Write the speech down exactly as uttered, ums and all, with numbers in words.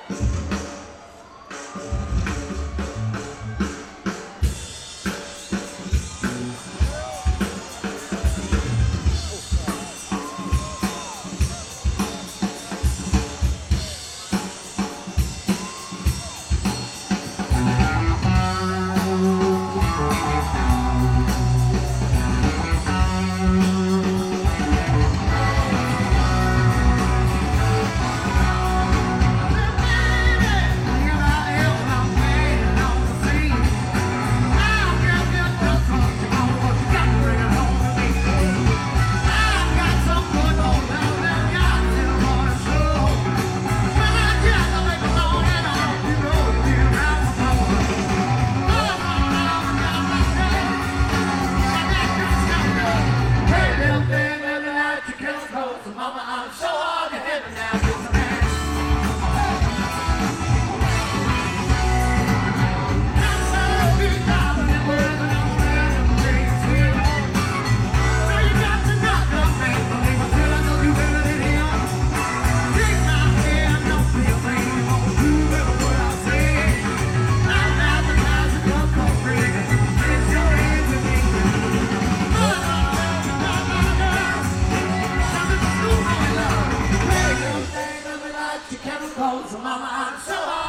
Mama, I'm so hard to heaven now. It's a man. I'm so big time in the world, and I'm wearing a ring here. So you got to knock up, man. Believe me, till I know you better than him. Take my hand, don't be afraid. You won't do ever what I say. I'm advertising your country. It's your hands with me. Oh, oh, oh, oh, oh, oh. Chemicals, mama, I'm so